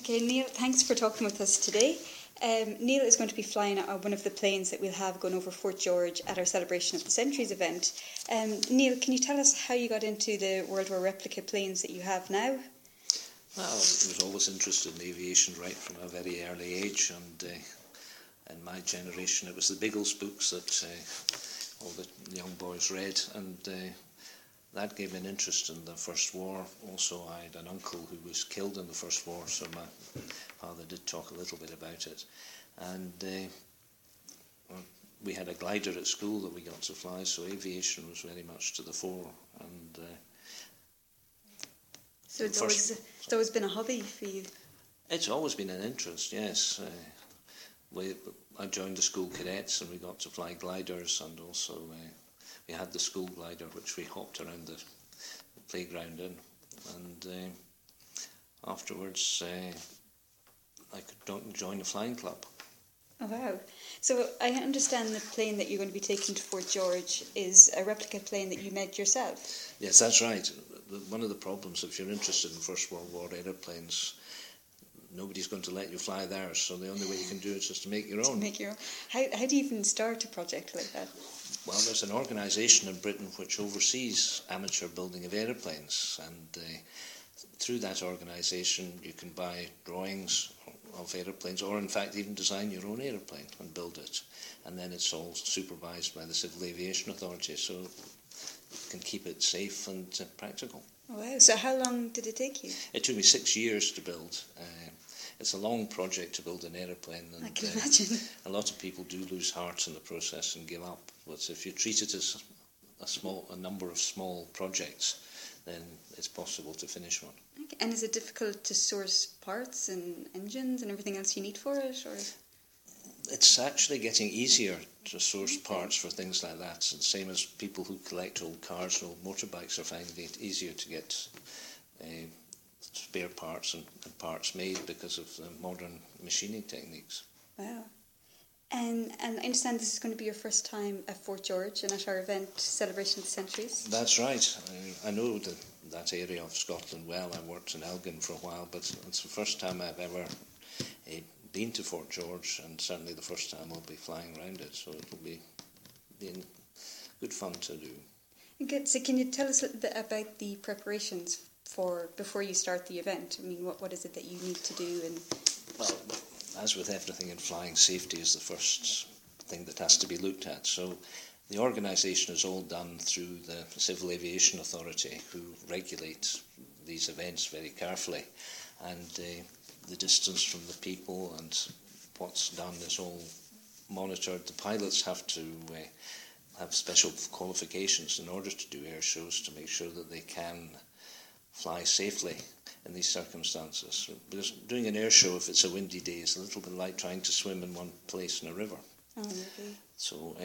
Okay, Neil, thanks for talking with us today. Neil is going to be flying one of the planes that we'll have going over Fort George at our Celebration of the Centuries event. Neil, can you tell us how you got into the World War replica planes that you have now? Well, I was always interested in aviation right from a very early age, and in my generation it was the Biggles books that all the young boys read, and that gave me an interest in the First War. Also, I had an uncle who was killed in the First War, so my father did talk a little bit about it. And we had a glider at school that we got to fly, so aviation was very much to the fore. And so it's always been a hobby for you? It's always been an interest, yes. I joined the school cadets and we got to fly gliders, and also we had the school glider which we hopped around the playground in, and afterwards I could join the flying club. Oh wow. So I understand the plane that you're going to be taking to Fort George is a replica plane that you made yourself? Yes, that's right. One of the problems, if you're interested in First World War aeroplanes, nobody's going to let you fly theirs, so the only way you can do it is just to make your own. How do you even start a project like that? Well, there's an organisation in Britain which oversees amateur building of aeroplanes, and through that organisation you can buy drawings of aeroplanes, or in fact even design your own aeroplane and build it, and then it's all supervised by the Civil Aviation Authority, so you can keep it safe and practical. Oh, wow. So how long did it take you? It took me 6 years to build. It's a long project to build an aeroplane, and I can imagine. A lot of people do lose heart in the process and give up. But if you treat it as a number of small projects, then it's possible to finish one. Okay. And is it difficult to source parts and engines and everything else you need for it, or? It's actually getting easier to source parts for things like that. It's the same as people who collect old cars and old motorbikes are finding it easier to get spare parts and parts made because of the modern machining techniques. Wow. And I understand this is going to be your first time at Fort George and at our event, Celebration of the Centuries. That's right. I know that area of Scotland well. I worked in Elgin for a while, but it's the first time I've ever been to Fort George, and certainly the first time I'll be flying around it, so it'll be good fun to do. Good. So can you tell us a little bit about the preparations before you start the event? I mean, what is it that you need to do? And well, as with everything in flying, safety is the first thing that has to be looked at. So the organisation is all done through the Civil Aviation Authority, who regulate these events very carefully, and the distance from the people and what's done is all monitored. The pilots have to have special qualifications in order to do air shows to make sure that they can fly safely in these circumstances. Because doing an air show, if it's a windy day, is a little bit like trying to swim in one place in a river. Oh, okay. So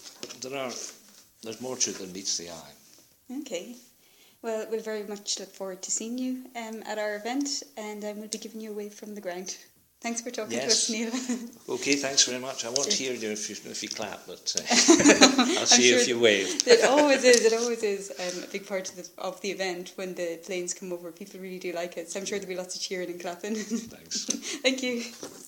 there's more to it than meets the eye. Okay. Well, we'll very much look forward to seeing you at our event, and we'll be giving you a wave from the ground. Thanks for talking to us, Neil. Okay, thanks very much. I won't hear you if you clap, but I'll see you if you wave. It always is a big part of the event when the planes come over. People really do like it, so I'm sure there'll be lots of cheering and clapping. Thanks. Thank you.